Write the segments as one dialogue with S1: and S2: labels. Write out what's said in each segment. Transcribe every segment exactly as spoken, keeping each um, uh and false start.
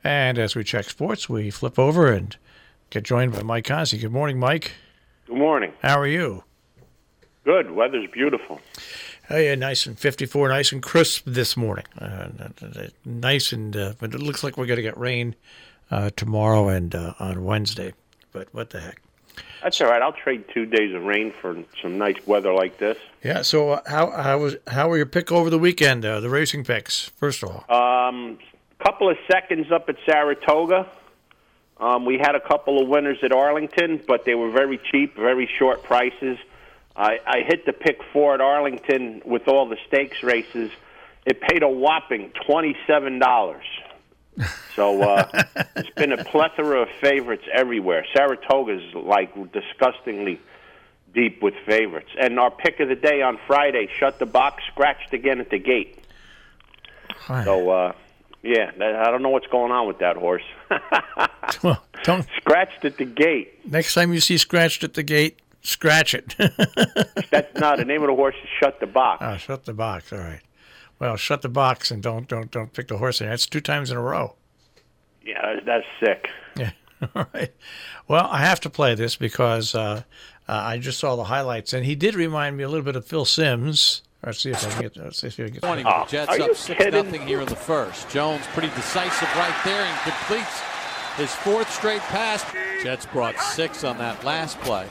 S1: And as we check sports, we flip over and get joined by Mike Conzi. Good morning, Mike.
S2: Good morning.
S1: How are you?
S2: Good. Weather's beautiful.
S1: Oh, yeah, nice and fifty-four, nice and crisp this morning. Uh, nice and, uh, but it looks like we're going to get rain uh, tomorrow and uh, on Wednesday. But what the heck?
S2: That's all right. I'll trade two days of rain for some nice weather like this.
S1: Yeah. So uh, how how was how were your pick over the weekend? Uh, the racing picks, first of all.
S2: Um, couple of seconds up at Saratoga. Um, we had a couple of winners at Arlington, but they were very cheap, very short prices. I, I hit the pick four at Arlington with all the stakes races. It paid a whopping twenty-seven dollars. So uh, it's been a plethora of favorites everywhere. Saratoga's like disgustingly deep with favorites. And our pick of the day on Friday, Shut the Box, scratched again at the gate.
S1: Hi.
S2: So, uh, yeah, I don't know what's going on with that horse.
S1: Well, don't
S2: scratched at the gate.
S1: Next time you see scratched at the gate, scratch it.
S2: That's not the name of the horse. Is Shut the Box.
S1: Oh, Shut the Box. All right. Well, shut the box and don't don't don't pick the horse in. That's two times in a row.
S2: Yeah, that's sick.
S1: Yeah. All right. Well, I have to play this because uh, uh, I just saw the highlights, and he did remind me a little bit of Phil Sims. Let's see if I can get. Let's see if I can get.
S3: twenty
S2: Oh,
S3: with the Jets
S2: are you
S3: up six
S2: kidding?
S3: nothing here in the first. Jones pretty decisive right there and completes his fourth straight pass. Jets brought six on that last play.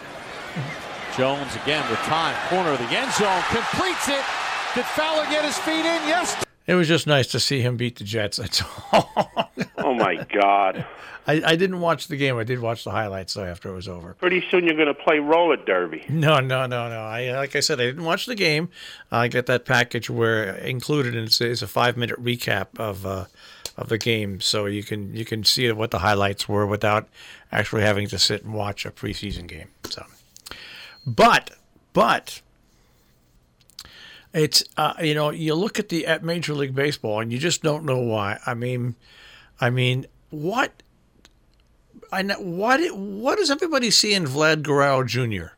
S3: Jones again with time, corner of the end zone, completes it. Did Fowler get his feet in? Yes.
S1: It was just nice to see him beat the Jets. That's all.
S2: Oh, my God.
S1: I, I didn't watch the game. I did watch the highlights, though, after it was over.
S2: Pretty soon you're going to play roller derby.
S1: No, no, no, no. I Like I said, I didn't watch the game. I get that package where included in it is a five-minute recap of uh, of the game, so you can you can see what the highlights were without actually having to sit and watch a preseason game. So, But, but... It's, uh, you know, you look at the at Major League Baseball and you just don't know why. I mean, I mean, what, I know, what, what does everybody see in Vlad Guerrero Junior?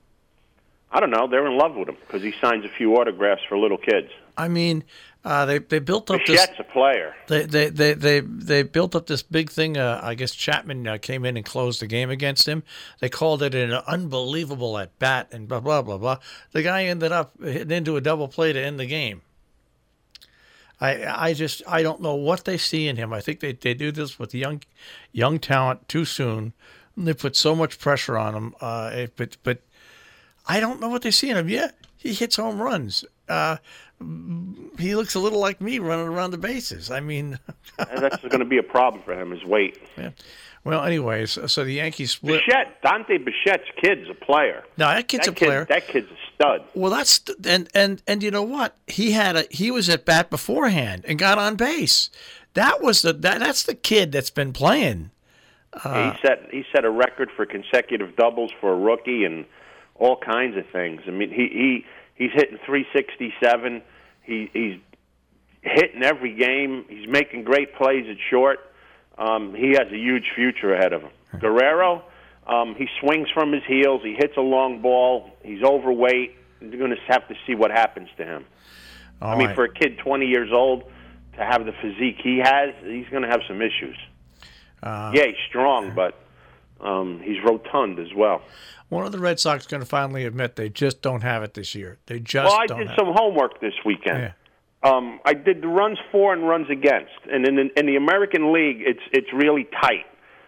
S2: I don't know. They're in love with him because he signs a few autographs for little kids.
S1: I mean, uh, they they built up this.
S2: Bichette's a player.
S1: They they they they they built up this big thing. Uh, I guess Chapman uh, came in and closed the game against him. They called it an unbelievable at bat and blah blah blah blah. The guy ended up hitting into a double play to end the game. I I just I don't know what they see in him. I think they, they do this with young young talent too soon. They put so much pressure on him. Uh, but but I don't know what they see in him. Yeah, he hits home runs. Uh, he looks a little like me running around the bases. I mean,
S2: that's going to be a problem for him, his weight.
S1: Yeah. Well, anyways, so the Yankees split.
S2: Bichette, Dante Bichette's kid's a player.
S1: No, that kid's
S2: that
S1: a player.
S2: Kid, that kid's a stud.
S1: Well, that's and and and you know what? He had a he was at bat beforehand and got on base. That was the that, that's the kid that's been playing.
S2: Uh, he set he set a record for consecutive doubles for a rookie and all kinds of things. I mean, he he. He's hitting three sixty-seven. He, he's hitting every game. He's making great plays at short. Um, he has a huge future ahead of him. Guerrero, um, he swings from his heels. He hits a long ball. He's overweight. You're going to have to see what happens to him.
S1: All
S2: I mean,
S1: right.
S2: for a kid twenty years old to have the physique he has, he's going to have some issues.
S1: Uh,
S2: yeah, he's strong, but um, he's rotund as well.
S1: One of the Red Sox going to finally admit they just don't have it this year. They just
S2: well, I
S1: don't
S2: did
S1: have
S2: some
S1: it.
S2: homework this weekend.
S1: Yeah.
S2: Um, I did the runs for and runs against, and in the, in the American League, it's it's really tight.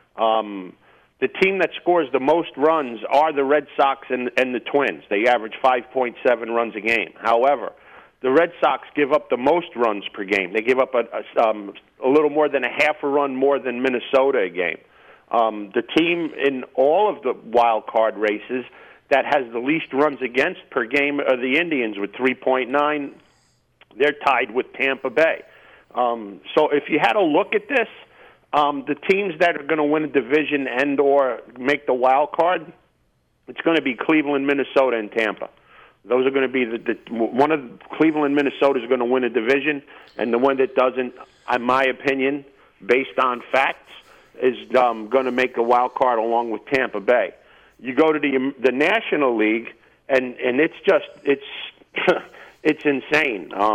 S2: Um, the team that scores the most runs are the Red Sox and, and the Twins. They average five point seven runs a game. However, the Red Sox give up the most runs per game. They give up a, a, um, a little more than a half a run more than Minnesota a game. Um, the team in all of the wild card races that has the least runs against per game are the Indians with three point nine. They're tied with Tampa Bay. Um, so if you had a look at this, um, the teams that are going to win a division and or make the wild card, it's going to be Cleveland, Minnesota, and Tampa. Those are going to be the, the one of Cleveland, Minnesota is going to win a division, and the one that doesn't, in my opinion, based on facts, is um, going to make the wild card along with Tampa Bay. You go to the the National League, and, and it's just it's it's insane. Um,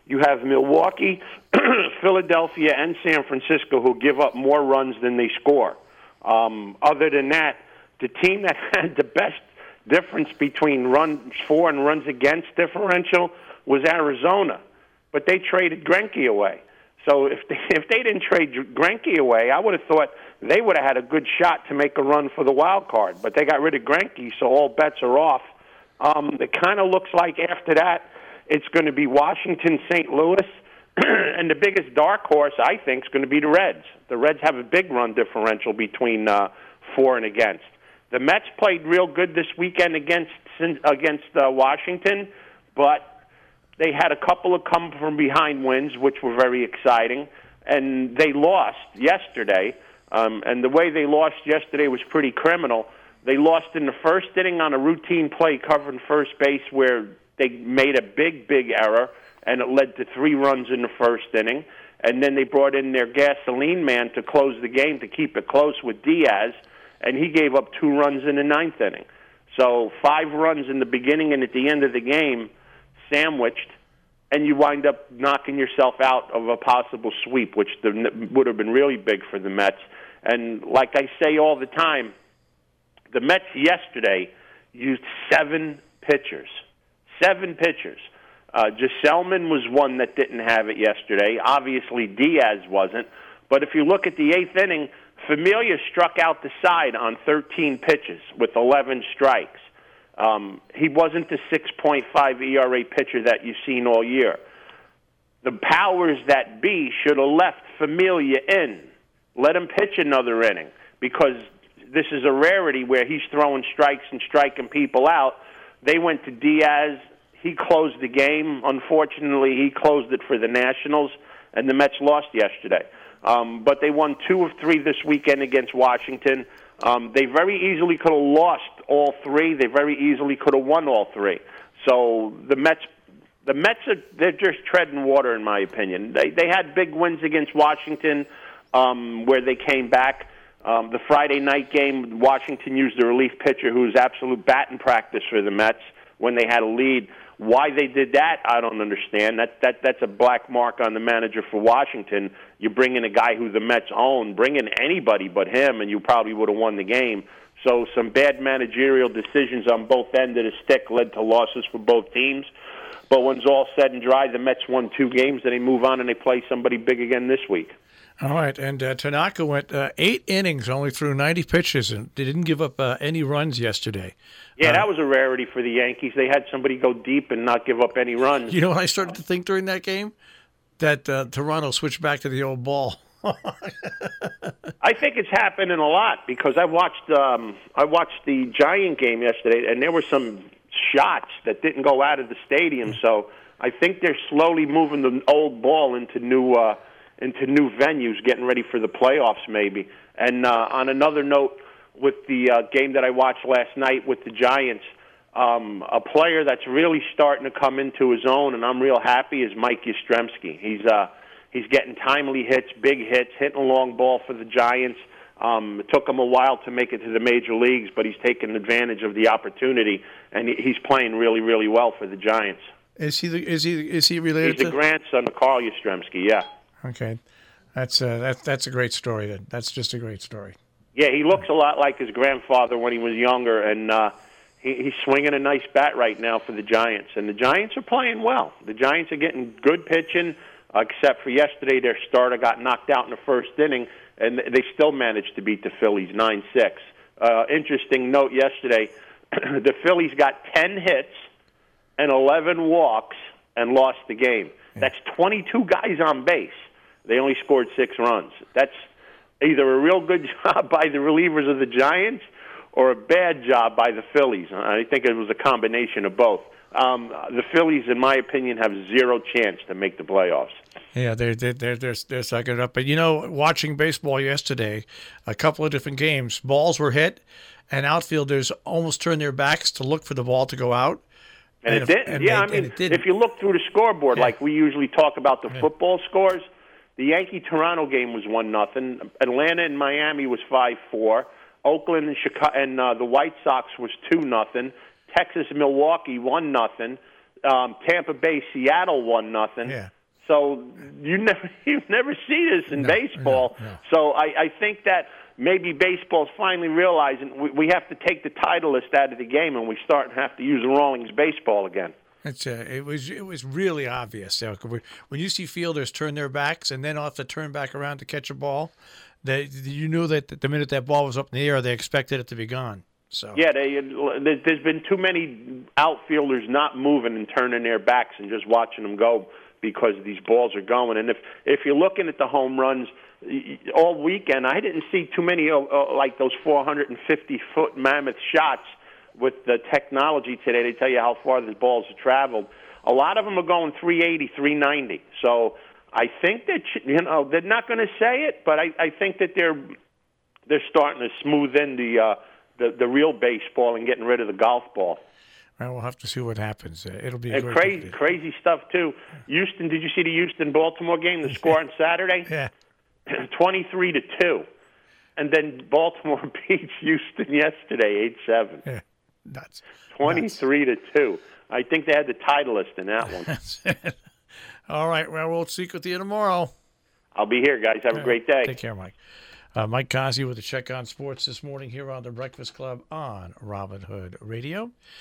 S2: You have Milwaukee, Philadelphia, and San Francisco who give up more runs than they score. Um, other than that, the team that had the best difference between runs for and runs against differential was Arizona, but they traded Greinke away. So if they, if they didn't trade Greinke away, I would have thought they would have had a good shot to make a run for the wild card. But they got rid of Greinke, so all bets are off. Um, it kind of looks like after that, it's going to be Washington, Saint Louis, and the biggest dark horse, I think, is going to be the Reds. The Reds have a big run differential between uh, for and against. The Mets played real good this weekend against against uh, Washington, but they had a couple of come from behind wins, which were very exciting, and they lost yesterday. Um, and the way they lost yesterday was pretty criminal. They lost in the first inning on a routine play covering first base where they made a big, big error, and it led to three runs in the first inning. And then they brought in their gasoline man to close the game to keep it close with Diaz, and he gave up two runs in the ninth inning. So five runs in the beginning and at the end of the game, sandwiched, and you wind up knocking yourself out of a possible sweep, which the, would have been really big for the Mets. And like I say all the time, the Mets yesterday used seven pitchers. Seven pitchers. Uh, Gesellman was one that didn't have it yesterday. Obviously, Diaz wasn't. But if you look at the eighth inning, Familia struck out the side on thirteen pitches with eleven strikes. Um, he wasn't the six point five E R A pitcher that you've seen all year. The powers that be should have left Familia in. Let him pitch another inning, because this is a rarity where he's throwing strikes and striking people out. They went to Diaz. He closed the game. Unfortunately, he closed it for the Nationals, and the Mets lost yesterday. Um, but they won two of three this weekend against Washington. Um, they very easily could have lost all three. They very easily could have won all three. So the Mets, the Mets are they're just treading water, in my opinion. They they had big wins against Washington, um, where they came back. Um, the Friday night game, Washington used a relief pitcher who was absolute batting practice for the Mets when they had a lead. Why they did that, I don't understand. That that that's a black mark on the manager for Washington. You bring in a guy who the Mets own, bring in anybody but him, and you probably would have won the game. So some bad managerial decisions on both ends of the stick led to losses for both teams. But when it's all said and dry, the Mets won two games, and they move on and they play somebody big again this week.
S1: All right, and uh, Tanaka went uh, eight innings, only threw ninety pitches, and they didn't give up uh, any runs yesterday.
S2: Yeah,
S1: uh,
S2: that was a rarity for the Yankees. They had somebody go deep and not give up any runs.
S1: You know what I started to think during that game? That uh, Toronto switched back to the old ball.
S2: I think it's happening a lot, because I watched um, I watched the Giant game yesterday, and there were some shots that didn't go out of the stadium. So I think they're slowly moving the old ball into new uh, into new venues, getting ready for the playoffs maybe. And uh, on another note, with the uh, game that I watched last night with the Giants, um, a player that's really starting to come into his own, and I'm real happy, is Mike Yastrzemski. He's uh, he's getting timely hits, big hits, hitting a long ball for the Giants. Um, it took him a while to make it to the major leagues, but he's taken advantage of the opportunity, and he, he's playing really, really well for the Giants.
S1: Is he the, is he is he related?
S2: He's
S1: to
S2: the grandson of Carl Yastrzemski. Yeah.
S1: Okay, that's uh, that that's a great story. Then that's just a great story.
S2: Yeah, he looks a lot like his grandfather when he was younger, and uh, he, he's swinging a nice bat right now for the Giants. And the Giants are playing well. The Giants are getting good pitching, uh, except for yesterday their starter got knocked out in the first inning, and they still managed to beat the Phillies nine six. Uh, interesting note yesterday, the Phillies got ten hits and eleven walks and lost the game. Yeah. That's twenty-two guys on base. They only scored six runs. That's either a real good job by the relievers of the Giants or a bad job by the Phillies. I think it was a combination of both. Um, the Phillies, in my opinion, have zero chance to make the playoffs.
S1: Yeah, they're they're they're they're, they're sucking it up. But you know, watching baseball yesterday, a couple of different games, balls were hit, and outfielders almost turned their backs to look for the ball to go out.
S2: And, and it didn't. And yeah, they, I mean, if you look through the scoreboard, yeah. like we usually talk about the yeah. football scores, the Yankee-Toronto game was one nothing. Atlanta and Miami was five four. Oakland and Chicago and uh, the White Sox was two nothing. Texas and Milwaukee one nothing. Um, Tampa Bay Seattle one nothing.
S1: Yeah.
S2: So you never you never see this in
S1: no,
S2: baseball.
S1: No, no.
S2: So I, I think that maybe baseball's finally realizing we, we have to take the Titleist out of the game, and we start and have to use Rawlings baseball again.
S1: It's uh, it was it was really obvious. You know, when you see fielders turn their backs and then off to turn back around to catch a ball, they you knew that the minute that ball was up in the air, they expected it to be gone. So
S2: yeah, they, there's been too many outfielders not moving and turning their backs and just watching them go because these balls are going. And if if you're looking at the home runs all weekend, I didn't see too many uh, like those four hundred fifty foot mammoth shots. With the technology today, they tell you how far the balls have traveled. A lot of them are going three eighty, three ninety. So I think that, you know, they're not going to say it, but I, I think that they're they're starting to smooth in the, uh, the the real baseball and getting rid of the golf ball.
S1: Well, we'll have to see what happens. Uh, it'll be a
S2: and
S1: great
S2: crazy,
S1: day.
S2: crazy stuff too. Houston, did you see the Houston-Baltimore game? The score on Saturday,
S1: yeah,
S2: twenty-three to two, and then Baltimore beats Houston yesterday, eight seven.
S1: Yeah. Nuts.
S2: twenty-three to two. I think they had the Titleist in that one.
S1: That's it. All right. Well, we'll speak with you tomorrow.
S2: I'll be here, guys. Have a great day.
S1: Take care, Mike. Uh, Mike Kazi with the Check on Sports this morning here on the Breakfast Club on Robin Hood Radio.